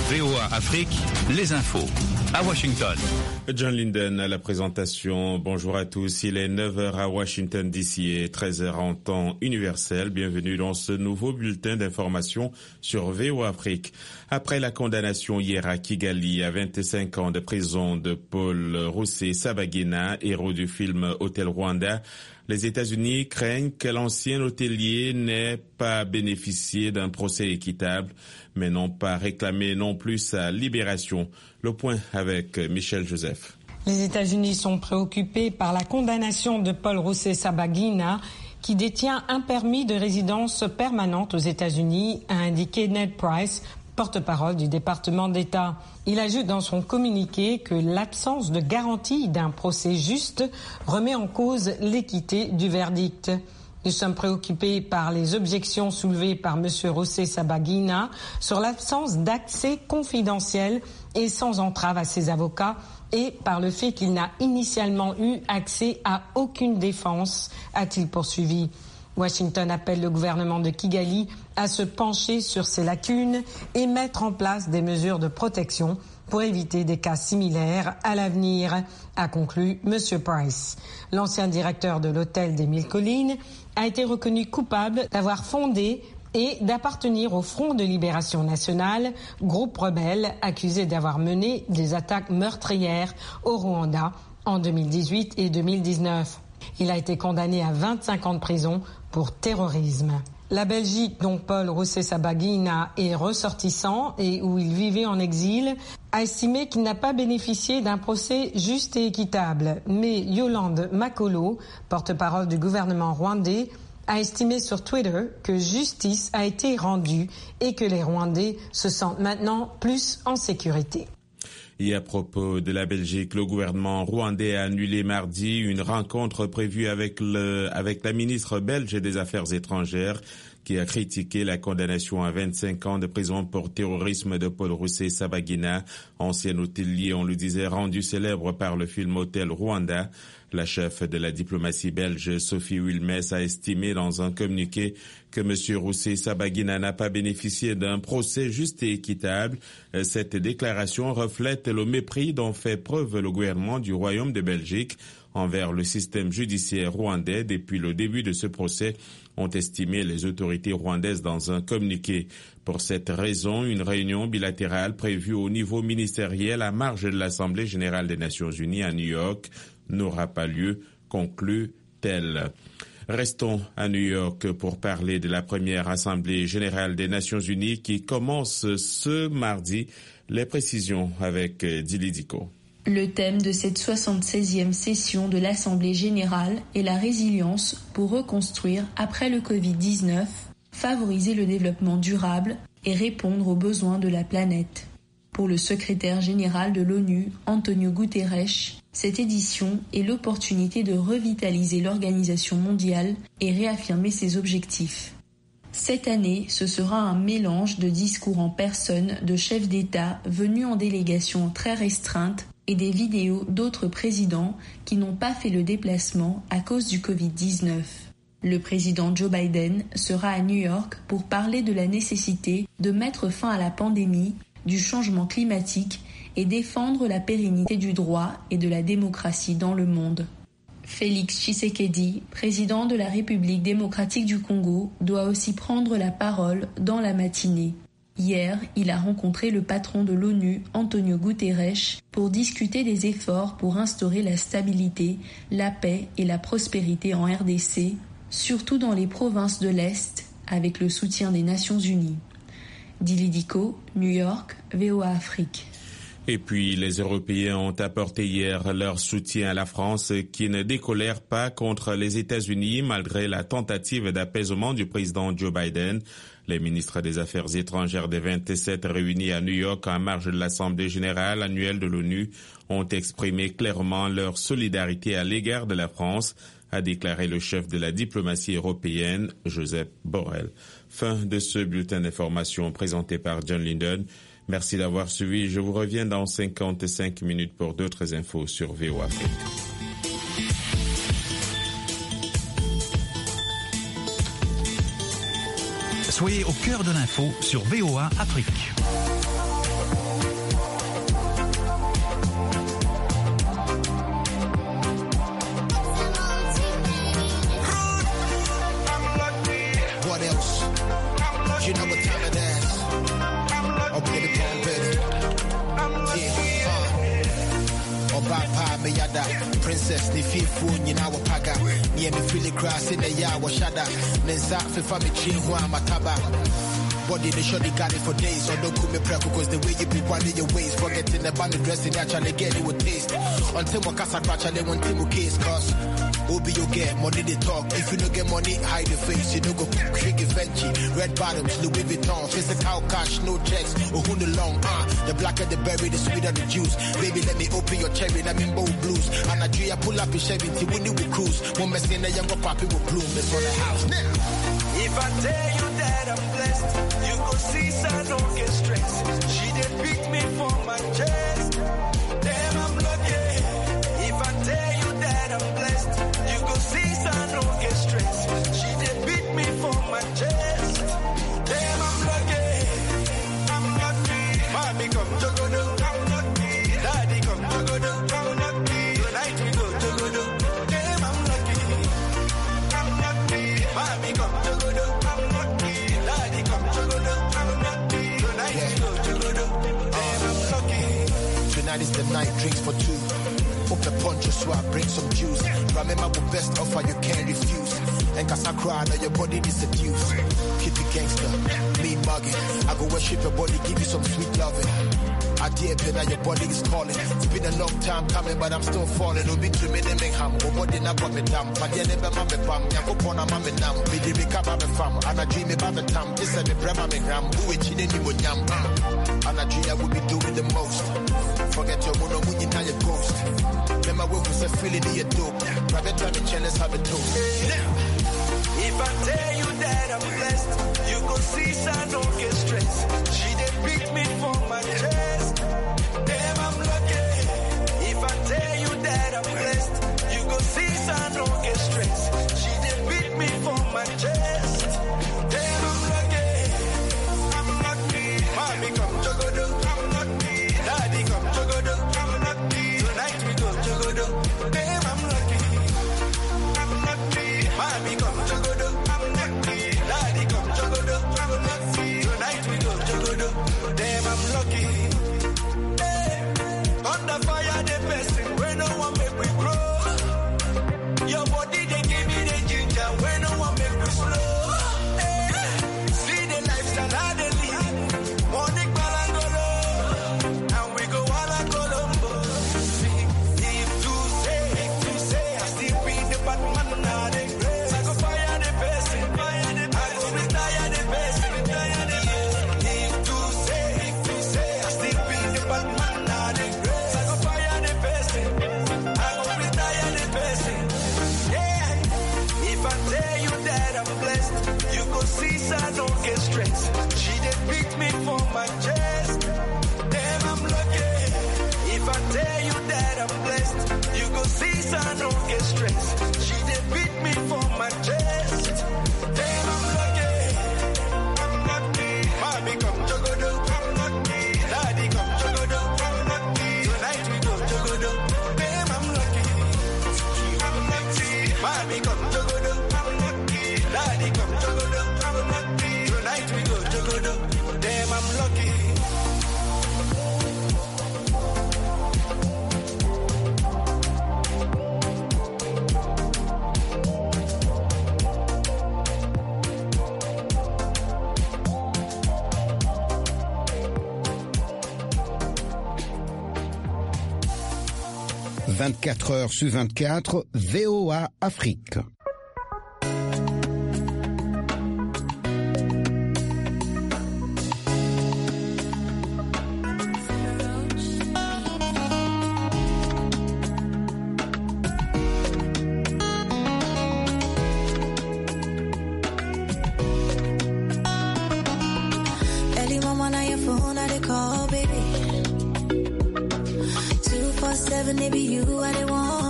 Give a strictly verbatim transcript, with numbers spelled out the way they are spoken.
V O A Afrique, les infos. À Washington. John Linden à la présentation. Bonjour à tous. Il est neuf heures à Washington D C et treize heures en temps universel. Bienvenue dans ce nouveau bulletin d'information sur V O A Afrique. Après la condamnation hier à Kigali à vingt-cinq ans de prison de Paul Rusesabagina, héros du film Hôtel Rwanda, les États-Unis craignent que l'ancien hôtelier n'ait pas bénéficié d'un procès équitable, mais n'ont pas réclamé non plus sa libération. Le point avec Michel Joseph. Les États-Unis sont préoccupés par la condamnation de Paul Rusesabagina, qui détient un permis de résidence permanente aux États-Unis, a indiqué Ned Price, porte-parole du département d'État. Il ajoute dans son communiqué que l'absence de garantie d'un procès juste remet en cause l'équité du verdict. Nous sommes préoccupés par les objections soulevées par M. Rusesabagina sur l'absence d'accès confidentiel et sans entrave à ses avocats et par le fait qu'il n'a initialement eu accès à aucune défense, a-t-il poursuivi. Washington appelle le gouvernement de Kigali à se pencher sur ces lacunes et mettre en place des mesures de protection pour éviter des cas similaires à l'avenir, a conclu M. Price. L'ancien directeur de l'hôtel des Mille Collines a été reconnu coupable d'avoir fondé et d'appartenir au Front de Libération Nationale, groupe rebelle accusé d'avoir mené des attaques meurtrières au Rwanda en deux mille dix-huit et deux mille dix-neuf. Il a été condamné à vingt-cinq ans de prison pour terrorisme. La Belgique, dont Paul Rusesabagina est ressortissant et où il vivait en exil, a estimé qu'il n'a pas bénéficié d'un procès juste et équitable. Mais Yolande Makolo, porte-parole du gouvernement rwandais, a estimé sur Twitter que justice a été rendue et que les Rwandais se sentent maintenant plus en sécurité. Et à propos de la Belgique, le gouvernement rwandais a annulé mardi une rencontre prévue avec le, avec la ministre belge des Affaires étrangères qui a critiqué la condamnation à vingt-cinq ans de prison pour terrorisme de Paul Rusesabagina, ancien hôtelier, on le disait, rendu célèbre par le film Hôtel Rwanda. La chef de la diplomatie belge, Sophie Wilmès, a estimé dans un communiqué que M. Rusesabagina n'a pas bénéficié d'un procès juste et équitable. Cette déclaration reflète le mépris dont fait preuve le gouvernement du Royaume de Belgique envers le système judiciaire rwandais depuis le début de ce procès, ont estimé les autorités rwandaises dans un communiqué. Pour cette raison, une réunion bilatérale prévue au niveau ministériel à marge de l'Assemblée générale des Nations unies à New York n'aura pas lieu, conclut-elle. Restons à New York pour parler de la première Assemblée générale des Nations unies qui commence ce mardi. Les précisions avec Dili Diko. Le thème de cette soixante-seizième session de l'Assemblée générale est la résilience pour reconstruire après le covid dix-neuf, favoriser le développement durable et répondre aux besoins de la planète. Pour le secrétaire général de l'ONU, Antonio Guterres, cette édition est l'opportunité de revitaliser l'organisation mondiale et réaffirmer ses objectifs. Cette année, ce sera un mélange de discours en personne de chefs d'État venus en délégation très restreinte et des vidéos d'autres présidents qui n'ont pas fait le déplacement à cause du covid dix-neuf. Le président Joe Biden sera à New York pour parler de la nécessité de mettre fin à la pandémie, du changement climatique et défendre la pérennité du droit et de la démocratie dans le monde. Félix Tshisekedi, président de la République démocratique du Congo, doit aussi prendre la parole dans la matinée. Hier, il a rencontré le patron de l'ONU, Antonio Guterres, pour discuter des efforts pour instaurer la stabilité, la paix et la prospérité en R D C, surtout dans les provinces de l'Est, avec le soutien des Nations Unies. Dili Diko, New York, V O A Afrique. Et puis, les Européens ont apporté hier leur soutien à la France qui ne décolère pas contre les États-Unis malgré la tentative d'apaisement du président Joe Biden. Les ministres des Affaires étrangères des vingt-sept réunis à New York en marge de l'Assemblée générale annuelle de l'ONU ont exprimé clairement leur solidarité à l'égard de la France, a déclaré le chef de la diplomatie européenne, Joseph Borrell. Fin de ce bulletin d'information présenté par John Linden. Merci d'avoir suivi. Je vous reviens dans cinquante-cinq minutes pour d'autres infos sur V O A Afrique. Soyez au cœur de l'info sur V O A Afrique. you know what time it is. Oh, baby, come baby. Yeah, uh. Oh, Papa, me yada. Princess, the fifth one, you know, paga. Near me, feel the grass in the yard, was shada. Nenza, fifa me chin, who I'm a taba. Body, they surely got it for days. So don't call me prep because the way you be winding your waist. Forgetting the band dressing, actually get it with taste. Until my casa actually want to case, cause Obi you get money they talk. If you don't get money, hide the face. You don't go tricky Venchi. Red bottoms, Louis Vuitton. Physical cash, no checks. Oh, who the long, uh. The blacker the berry, the sweeter the juice. Baby, let me open your cherry, let me bold blues. And I dream I pull up in Chevy, we need to cruise. One mess in the younger poppy will bloom. It's on the house now. If I tell you that I'm blessed, you go see, so I don't get stressed. She did pick me for my chest. Damn, I'm lucky. If I tell you that I'm blessed, you go see, so I don't get stressed. She did beat me for my chest. Damn, I'm lucky. I'm lucky. Mommy come jogodo, I'm lucky. Daddy come jogodo, I'm lucky. Tonight we go jogodo. Damn, I'm lucky. I'm lucky. Mommy come jogodo, I'm lucky. Daddy come jogodo, I'm lucky. Tonight we go jogodo. Damn, I'm lucky. Tonight is the night, drinks for two. Open punch, so I bring some juice. Remember the best offer you can't refuse. And cause I cry, now your body is seduced. Keep it gangster, mean mugging. I go worship your body, give you some sweet loving. I dare pay now your body is calling. It's been a long time coming, but I'm still falling. It'll be to me, they make ham. Oh, what did I put me down? But yeah, never mammy pam. Yanko pona mammy nam. Bidi bika mammy fam. And I dream about the time. This is the brema me gram. Who it in any yam. And I dream I will be doing the most. Forget your mono when you know your ghost. Remember when we said feeling in your dope. Private time and chillers have a toast. If I tell you that I'm blessed, you go see, so I don't get stressed. She did pick me for my chest. Damn, I'm lucky. If I tell you that I'm blessed, you go see, so I don't get stressed. She did beat me for my chest. Damn, I'm lucky. I'm lucky. Mommy come jogodo, I'm lucky. Daddy come jogodo, I'm lucky. Tonight we go jogodo. Damn, I'm lucky. I'm lucky. Mommy come jogodo, I'm lucky. Daddy come jogodo, I'm lucky. Tonight we go jogodo. Damn, I'm lucky. Hey, under fire the person, when no one make we grow. Your body they give me the ginger, when no one make we slow. Hey, see the lifestyle I they live. Morning balangolo, and we go all Colombo. See, if you say, if you say, I still be the Batman now they grace. I go fire the person, fire the person. I go retire the person, retire the person. If you say, if you say, I still be the Batman now they grace. I go fire the person, I go retire the person. Yeah, if I tell you that I'm blessed, you go see, so I don't get stressed. She did pick me for my chest. Damn, I'm lucky. If I tell you that I'm blessed, you go see, so I don't get stressed. She did beat me for my chest. Damn, I'm lucky. I'm lucky. Mommy come jogodo, I'm lucky. Daddy come jogodo, I'm lucky. Tonight we go jogodo. Damn, I'm lucky. I'm lucky. Mommy come jogodo, I'm lucky. Daddy come jogodo, I'm lucky. Tonight we go jogodo. Damn, I'm lucky. vingt-quatre heures sur vingt-quatre, V O A Afrique. Early mama, now your phone, I they call, baby. two four seven, they be you, I they want.